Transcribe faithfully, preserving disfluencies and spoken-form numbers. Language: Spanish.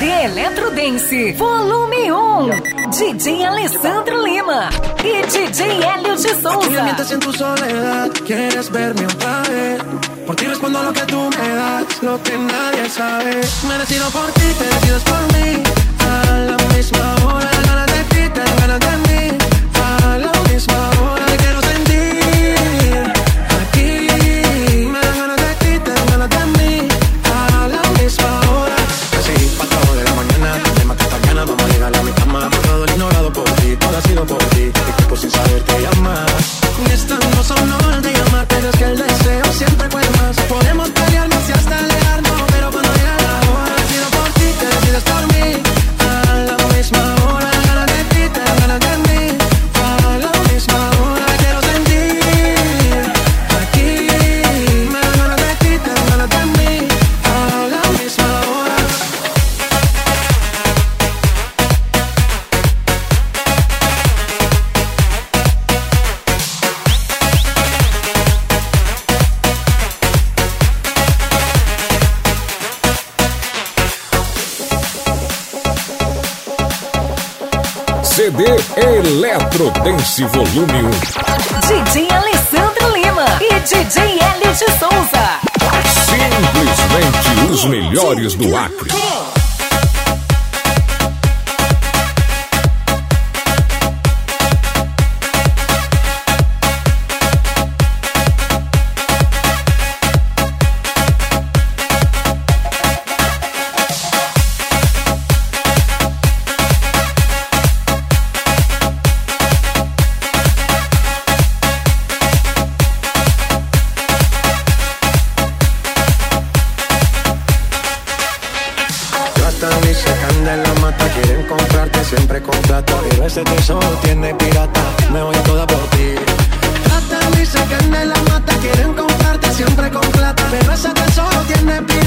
D Eletrodance Volume um, D J Alessandro Lima e D J Hélio de Souza. Aquí me mientes en tu soledad, quieres verme otra vez. Por ti respondo lo que tú me das, lo que nadie sabe. Me decido por ti, te decides por mí. A la misma hora, te ganas de ti, te ganas de mí. A la misma hora, te quiero sentir. Aquí me dan ganas de ti, te dan ganas de mí. A la misma hora. Así, pasado de la mañana, de más que esta mañana, vamos a llegar a mi cama. Todo el ignorado por ti, todo ha sido por ti. Mi cuerpo sin saber te llama. Y estamos a una hora de llamar, pero es que el deseo siempre puede más. Podemos pelearnos y hasta alejarnos, pero cuando llega la hora, decido por ti, te decides por mí. A la misma hora, te ganas de ti, te dan ganas de mí. A la misma hora, te quiero sentir. Aquí me dan ganas de ti, te dan ganas de mí. A la misma hora. C D Eletrodance Volume um. D J Alessandro Lima e D J Hélio de Souza. Simplesmente os melhores do Acre. Y se caen de la mata, quieren comprarte siempre con plata. Pero ese tesoro tiene pirata, me voy a toda por ti. Tratan y se caen de la mata, quieren comprarte siempre con plata. Pero ese tesoro tiene pirata.